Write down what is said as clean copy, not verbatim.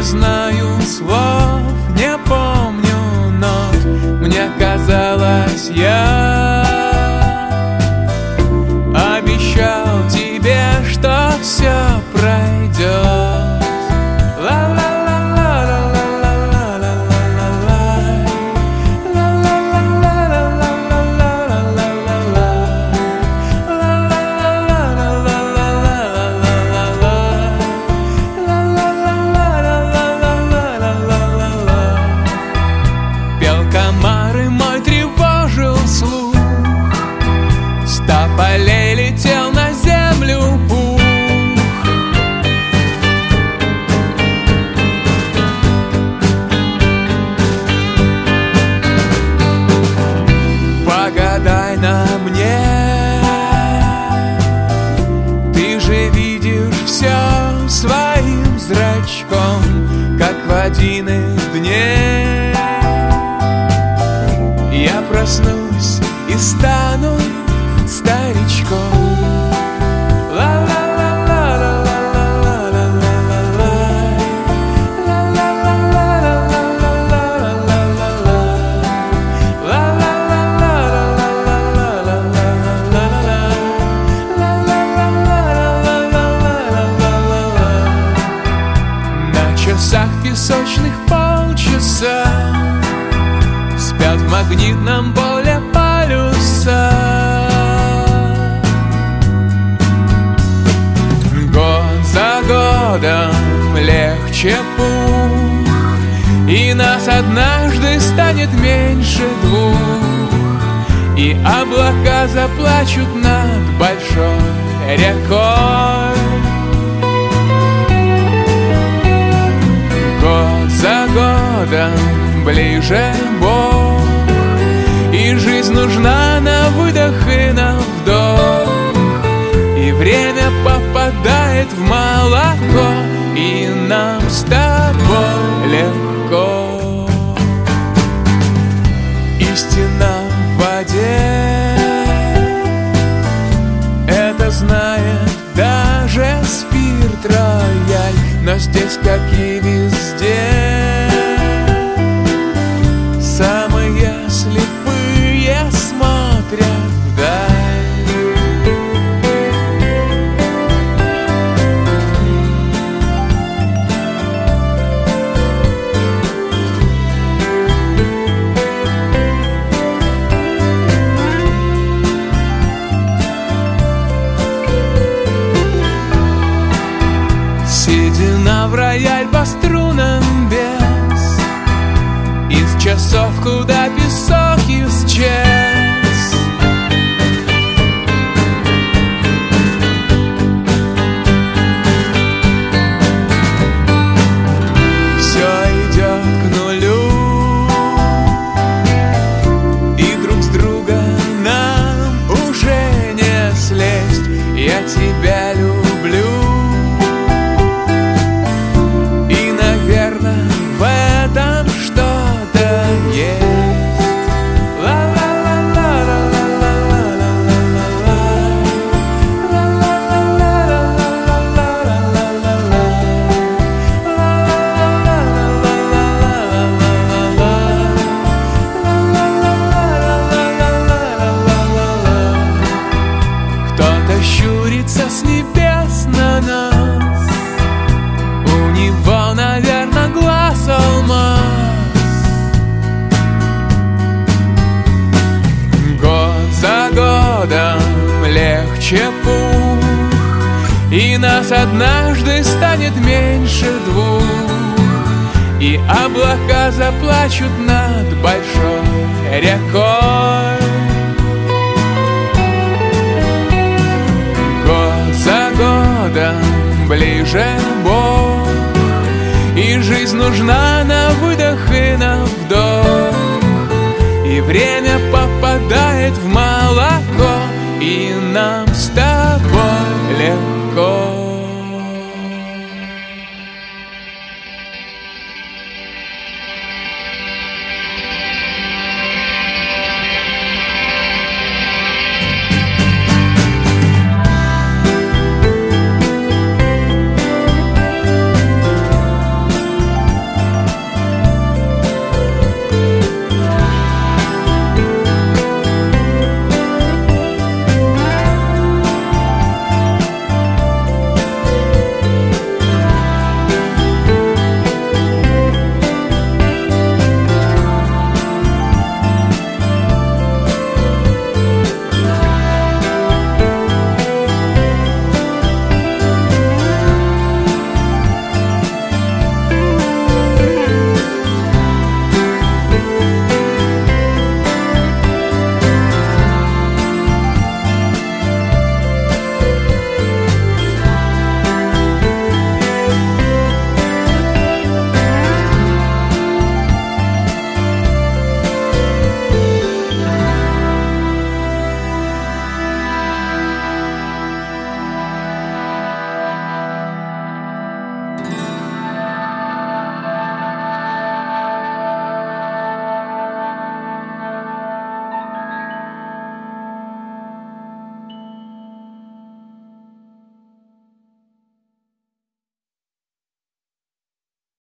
не знаю слов, не помню нот. Мне казалось, я обещал тебе, что все пройдет. Комары мой тревожил слух, с тополей летел на землю пух. Погадай на мне, ты же видишь все своим зрачком, как в один из дней я проснусь и стану старичком. На часах песочных полчаса спят в магнитном поле полюса. Год за годом легче пух, и нас однажды станет меньше двух, и облака заплачут над большой рекой. Год за годом ближе Бог, и жизнь нужна на выдох и на вдох, и время попадает в молоко, и нам с тобой легко. Истина в воде, это знает даже спирт рояль, но здесь, как и везде, самые слепые смотрят вдаль. Седина в рояль по струнам без, из часов, куда песок исчез. Все идет к нулю, и друг с друга нам уже не слезть. Я тебя люблю, и, наверное, в этом что-то есть. Кто-то щурится с небес на нас, у него, наверное, глаз алмаз. Год за годом легче пух, и нас однажды станет меньше двух, и облака заплачут над большой рекой. Год за годом ближе Бог, и жизнь нужна на выдох и на вдох, и время попадает в молоко, и нам